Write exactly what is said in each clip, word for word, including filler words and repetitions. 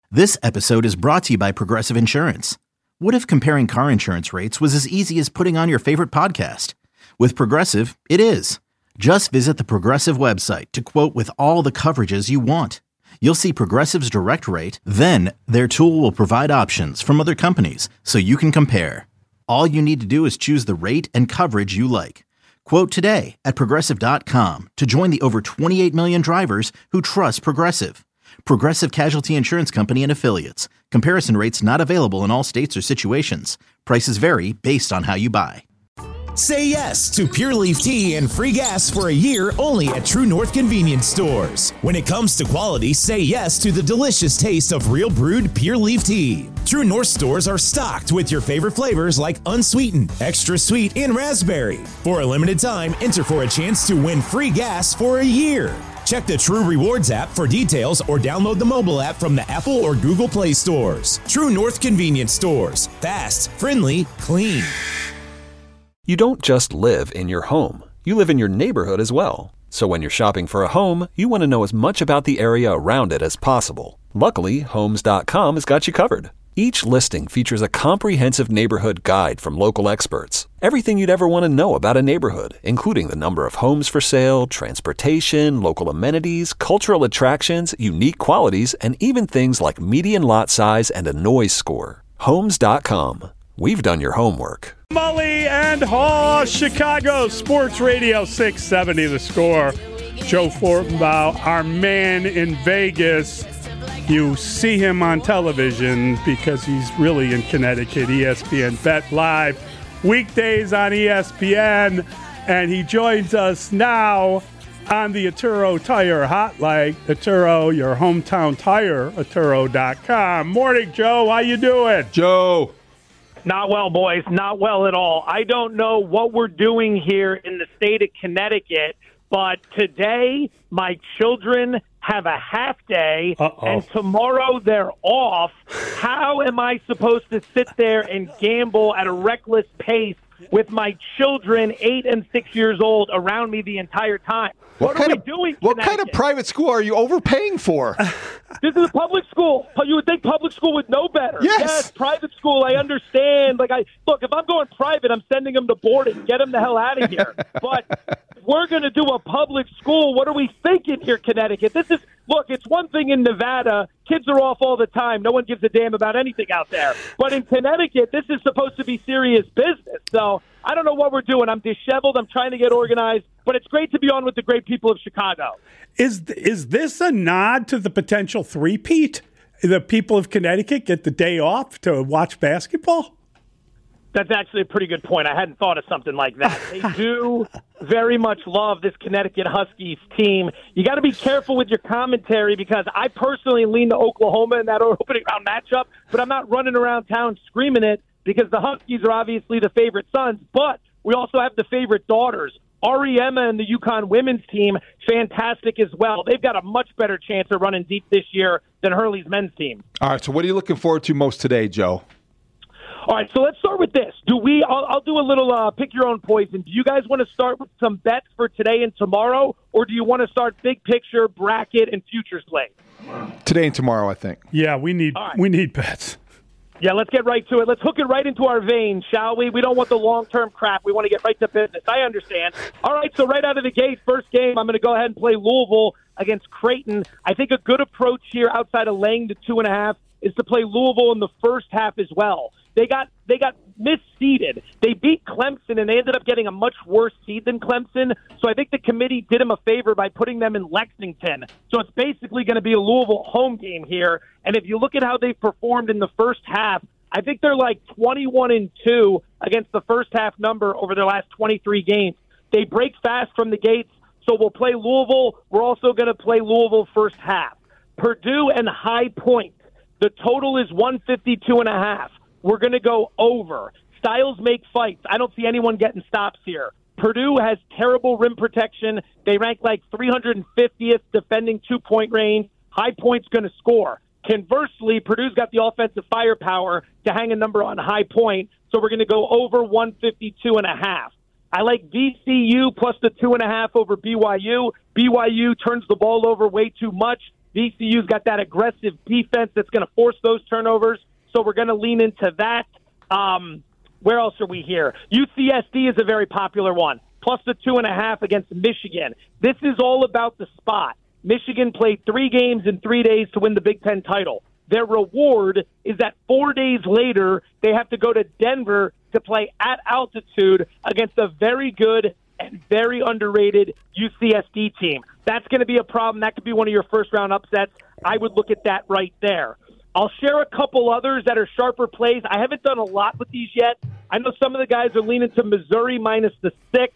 This episode is brought to you by Progressive Insurance. What if comparing car insurance rates was as easy as putting on your favorite podcast? With Progressive, it is. Just visit the Progressive website to quote with all the coverages you want. You'll see Progressive's direct rate, then their tool will provide options from other companies so you can compare. All you need to do is choose the rate and coverage you like. Quote today at progressive dot com to join the over twenty-eight million drivers who trust Progressive. Progressive Casualty Insurance Company and Affiliates. Comparison rates not available in all states or situations. Prices vary based on how you buy. Say yes to Pure Leaf Tea and free gas for a year only at True North Convenience Stores. When it comes to quality, say yes to the delicious taste of real brewed Pure Leaf Tea. True North stores are stocked with your favorite flavors like unsweetened, extra sweet, and raspberry. For a limited time, enter for a chance to win free gas for a year. Check the True Rewards app for details or download the mobile app from the Apple or Google Play stores. True North Convenience Stores. Fast, friendly, clean. You don't just live in your home. You live in your neighborhood as well. So when you're shopping for a home, you want to know as much about the area around it as possible. Luckily, Homes dot com has got you covered. Each listing features a comprehensive neighborhood guide from local experts. Everything you'd ever want to know about a neighborhood, including the number of homes for sale, transportation, local amenities, cultural attractions, unique qualities, and even things like median lot size and a noise score. Homes dot com. We've done your homework. Mully and Haw, Chicago Sports Radio six seventy The Score. Joe Fortenbaugh, our man in Vegas. You see him on television because he's really in Connecticut. E S P N Bet Live, weekdays on E S P N. And he joins us now on the Atturo Tire Hotline. Atturo, your hometown tire, atturo dot com. Morning, Joe. How you doing? Joe. Not well, boys. Not well at all. I don't know what we're doing here in the state of Connecticut, but today my children have a half day, Uh-oh. and tomorrow they're off. How am I supposed to sit there and gamble at a reckless pace with my children, eight and six years old, around me the entire time? What, what kind are we of, doing? What kind of private school are you overpaying for? This is a public school. You would think public school would know better. Yes. yes, private school. I understand. Like I look, if I'm going private, I'm sending them to boarding. Get them the hell out of here. But we're going to do a public school. What are we thinking here, Connecticut? This is look. It's one thing in Nevada. Kids are off all the time. No one gives a damn about anything out there. But in Connecticut, this is supposed to be serious business. So I don't know what we're doing. I'm disheveled. I'm trying to get organized. But it's great to be on with the great people of Chicago. Is is this a nod to the potential three-peat? The people of Connecticut get the day off to watch basketball? That's actually a pretty good point. I hadn't thought of something like that. They do very much love this Connecticut Huskies team. You got to be careful with your commentary because I personally lean to Oklahoma in that opening round matchup, but I'm not running around town screaming it because the Huskies are obviously the favorite sons, but we also have the favorite daughters. Ariema and the UConn women's team, fantastic as well. They've got a much better chance of running deep this year than Hurley's men's team. All right, so what are you looking forward to most today, Joe? All right, so let's start with this. Do we? I'll, I'll do a little uh, pick your own poison. Do you guys want to start with some bets for today and tomorrow, or do you want to start big picture, bracket, and future slate? Today and tomorrow, I think. Yeah, we need right. we need bets. Yeah, let's get right to it. Let's hook it right into our veins, shall we? We don't want the long-term crap. We want to get right to business. I understand. All right, so right out of the gate, first game, I'm going to go ahead and play Louisville against Creighton. I think a good approach here outside of laying the two and a half is to play Louisville in the first half as well. They got they got misseeded. They beat Clemson, and they ended up getting a much worse seed than Clemson. So I think the committee did them a favor by putting them in Lexington. So it's basically going to be a Louisville home game here. And if you look at how they performed in the first half, I think they're like twenty-one and two against the first half number over their last twenty-three games. They break fast from the gates, so we'll play Louisville. We're also going to play Louisville first half. Purdue and High Point. The total is one fifty-two and a half. We're going to go over. Styles make fights. I don't see anyone getting stops here. Purdue has terrible rim protection. They rank like three hundred fiftieth defending two-point range. High Point's going to score. Conversely, Purdue's got the offensive firepower to hang a number on High Point, so we're going to go over one fifty-two and a half. I like V C U plus the two and a half over B Y U. B Y U turns the ball over way too much. V C U's got that aggressive defense that's going to force those turnovers, so we're going to lean into that. Um, where else are we here? U C S D is a very popular one, plus the two and a half against Michigan. This is all about the spot. Michigan played three games in three days to win the Big Ten title. Their reward is that four days later, they have to go to Denver to play at altitude against a very good and very underrated U C S D team. That's going to be a problem. That could be one of your first-round upsets. I would look at that right there. I'll share a couple others that are sharper plays. I haven't done a lot with these yet. I know some of the guys are leaning to Missouri minus the six,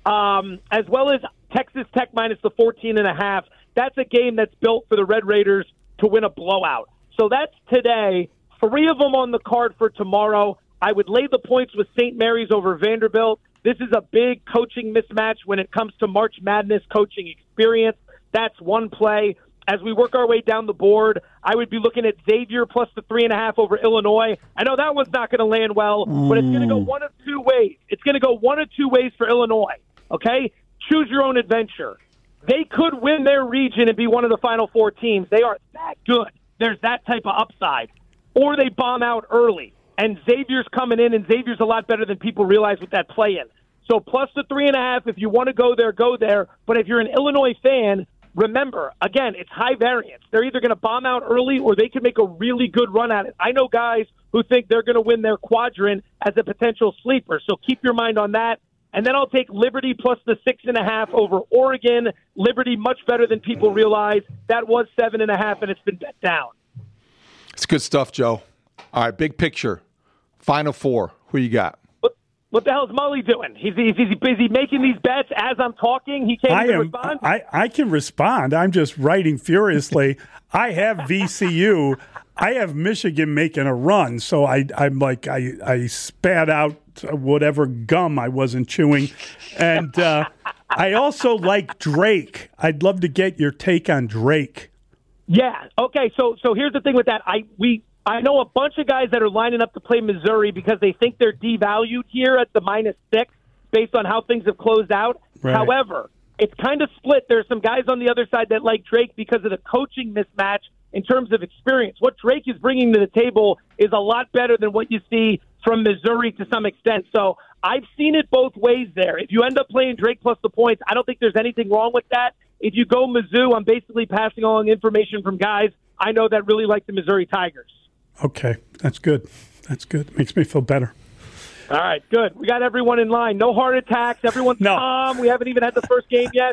um, as well as Texas Tech minus the fourteen and a half. That's a game that's built for the Red Raiders to win a blowout. So that's today. Three of them on the card for tomorrow. I would lay the points with Saint Mary's over Vanderbilt. This is a big coaching mismatch when it comes to March Madness coaching experience. That's one play. As we work our way down the board, I would be looking at Xavier plus the three and a half over Illinois. I know that one's not going to land well, but it's going to go one of two ways. It's going to go one of two ways for Illinois, okay? Choose your own adventure. They could win their region and be one of the Final Four teams. They are that good. There's that type of upside. Or they bomb out early, and Xavier's coming in, and Xavier's a lot better than people realize with that play-in. So plus the three and a half, if you want to go there, go there. But if you're an Illinois fan, remember, again, it's high variance. They're either going to bomb out early or they can make a really good run at it. I know guys who think they're going to win their quadrant as a potential sleeper, so keep your mind on that. And then I'll take Liberty plus the six and a half over Oregon. Liberty much better than people realize. That was seven and a half, and it's been bet down. It's good stuff, Joe. All right, big picture. Final four. Who you got? What, what the hell is Mully doing? He's, he's, he's busy making these bets as I'm talking. He can't I even am, respond. I, I can respond. I'm just writing furiously. I have V C U. I have Michigan making a run, so I, I'm like I, I spat out whatever gum I wasn't chewing, and uh, I also like Drake. I'd love to get your take on Drake. Yeah. Okay. So so here's the thing with that. I we I know a bunch of guys that are lining up to play Missouri because they think they're devalued here at the minus six based on how things have closed out. Right. However, it's kind of split. There's some guys on the other side that like Drake because of the coaching mismatch in terms of experience. What Drake is bringing to the table is a lot better than what you see from Missouri to some extent. So I've seen it both ways there. If you end up playing Drake plus the points, I don't think there's anything wrong with that. If you go Mizzou, I'm basically passing along information from guys I know that really like the Missouri Tigers. Okay, that's good. That's good. Makes me feel better. All right, good. We got everyone in line. No heart attacks. Everyone's no. calm. We haven't even had the first game yet.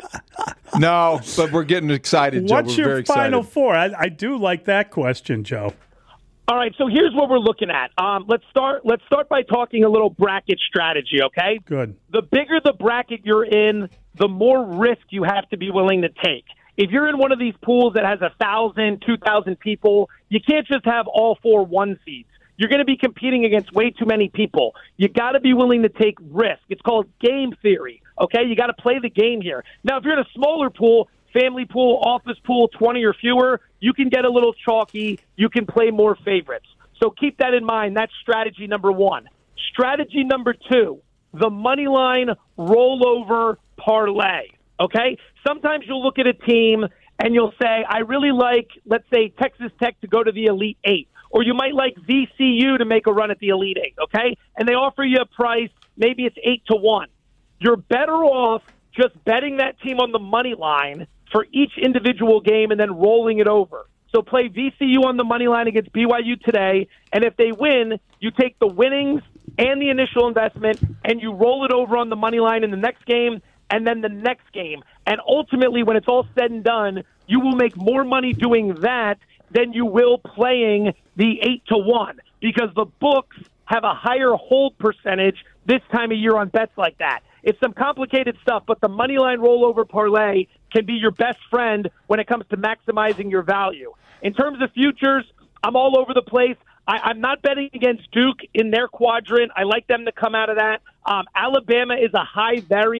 No, but we're getting excited, Joe. What's we're your very Final excited. Four? I, I do like that question, Joe. All right, so here's what we're looking at. Um, let's start. Let's start by talking a little bracket strategy. Okay. Good. The bigger the bracket you're in, the more risk you have to be willing to take. If you're in one of these pools that has a thousand, two thousand people, you can't just have all four one seeds. You're going to be competing against way too many people. You got to be willing to take risk. It's called game theory. Okay, you got to play the game here. Now, if you're in a smaller pool, family pool, office pool, twenty or fewer, you can get a little chalky. You can play more favorites. So keep that in mind. That's strategy number one. Strategy number two, the money line rollover parlay. Okay? Sometimes you'll look at a team and you'll say, I really like, let's say, Texas Tech to go to the Elite Eight. Or you might like V C U to make a run at the Elite Eight, okay? And they offer you a price, maybe it's eight to one. You're better off just betting that team on the money line for each individual game and then rolling it over. So play V C U on the money line against B Y U today, and if they win, you take the winnings and the initial investment, and you roll it over on the money line in the next game and then the next game. And ultimately, when it's all said and done, you will make more money doing that than you will playing the eight to one because the books have a higher hold percentage this time of year on bets like that. It's some complicated stuff, but the money line rollover parlay can be your best friend when it comes to maximizing your value. In terms of futures, I'm all over the place. I, I'm not betting against Duke in their quadrant. I like them to come out of that. Um, Alabama is a high variance.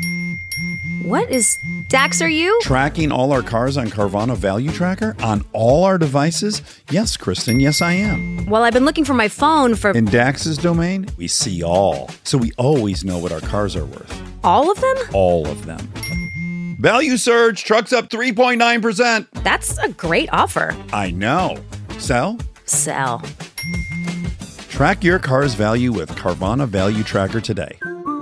What is... Dax, are you? Tracking all our cars on Carvana Value Tracker on all our devices? Yes, Kristen, yes, I am. Well, I've been looking for my phone for... In Dax's domain, we see all. So we always know what our cars are worth. All of them? All of them. Value surge, trucks up three point nine percent. That's a great offer. I know. Sell? Sell. Track your car's value with Carvana Value Tracker today.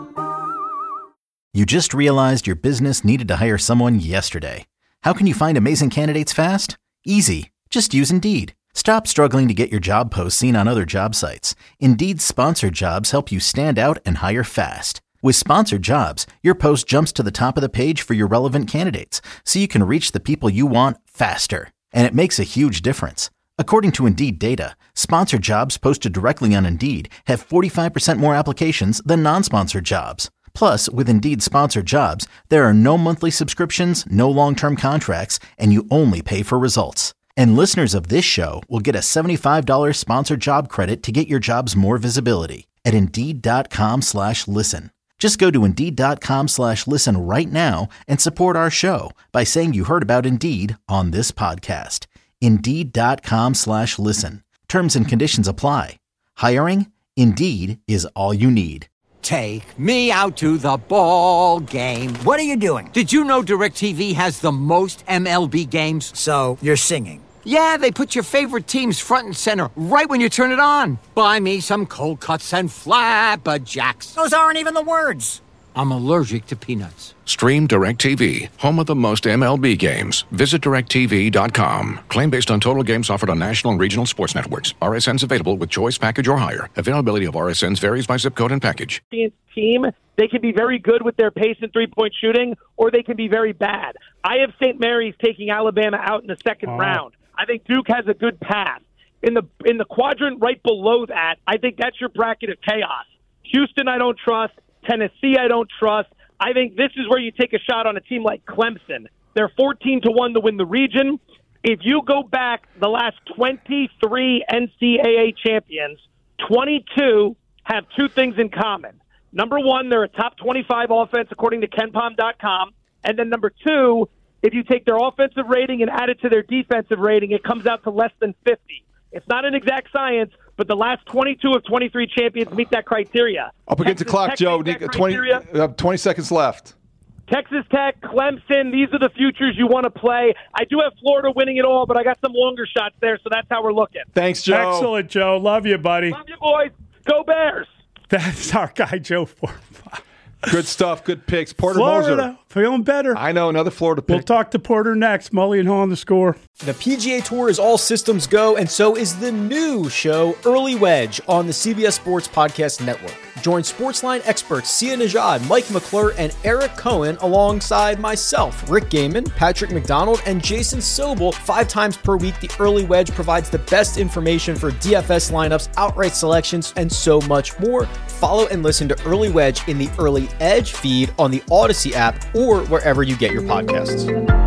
You just realized your business needed to hire someone yesterday. How can you find amazing candidates fast? Easy. Just use Indeed. Stop struggling to get your job posts seen on other job sites. Indeed's sponsored jobs help you stand out and hire fast. With sponsored jobs, your post jumps to the top of the page for your relevant candidates, so you can reach the people you want faster. And it makes a huge difference. According to Indeed data, sponsored jobs posted directly on Indeed have forty-five percent more applications than non-sponsored jobs. Plus, with Indeed sponsored jobs, there are no monthly subscriptions, no long-term contracts, and you only pay for results. And listeners of this show will get a seventy-five dollars sponsored job credit to get your jobs more visibility at Indeed.com slash listen. Just go to Indeed.com slash listen right now and support our show by saying you heard about Indeed on this podcast. Indeed.com slash listen. Terms and conditions apply. Hiring? Indeed is all you need. Take me out to the ball game. What are you doing? Did you know DirecTV has the most M L B games? So, you're singing? Yeah, they put your favorite teams front and center right when you turn it on. Buy me some cold cuts and flapjacks. Those aren't even the words. I'm allergic to peanuts. Stream DirecTV, home of the most M L B games. Visit direct T V dot com. Claim based on total games offered on national and regional sports networks. R S Ns available with choice package or higher. Availability of R S Ns varies by zip code and package. Team, they can be very good with their pace and three-point shooting, or they can be very bad. I have Saint Mary's taking Alabama out in the second oh. round. I think Duke has a good path. In the in the quadrant right below that, I think that's your bracket of chaos. Houston, I don't trust. Tennessee, I don't trust. I think this is where you take a shot on a team like Clemson. They're fourteen to one to win the region. If you go back the last twenty-three N C double A champions, twenty-two have two things in common. Number one, they're a top twenty-five offense according to Ken Pom dot com. And then number two, if you take their offensive rating and add it to their defensive rating, it comes out to less than fifty. It's not an exact science, but the last twenty-two of twenty-three champions meet that criteria. Up against the clock, Joe. twenty, uh, twenty seconds left. Texas Tech, Clemson, these are the futures you want to play. I do have Florida winning it all, but I got some longer shots there, so that's how we're looking. Thanks, Joe. Excellent, Joe. Love you, buddy. Love you, boys. Go Bears. That's our guy, Joe Fortenbaugh. Good stuff. Good picks. Porter Florida, Moser. Feeling better. I know. Another Florida pick. We'll talk to Porter next. Mully and Ho on the score. The P G A Tour is all systems go, and so is the new show, Early Wedge, on the C B S Sports Podcast Network. Join Sportsline experts Sia Najad, Mike McClure, and Eric Cohen alongside myself, Rick Gaiman, Patrick McDonald, and Jason Sobel. Five times per week, the Early Wedge provides the best information for D F S lineups, outright selections, and so much more. Follow and listen to Early Wedge in the Early Edge feed on the Odyssey app or wherever you get your podcasts.